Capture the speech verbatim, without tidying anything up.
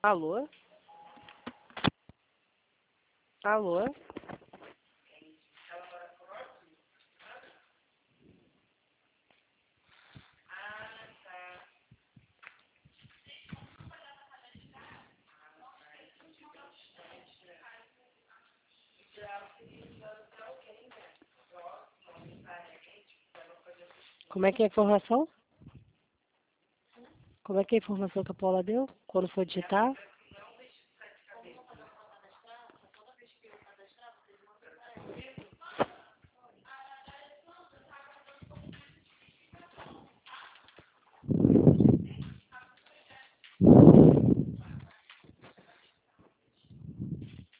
Alô? Alô? Como é que é a informação? Como é que é a informação que a Paula deu? Quando for digitar?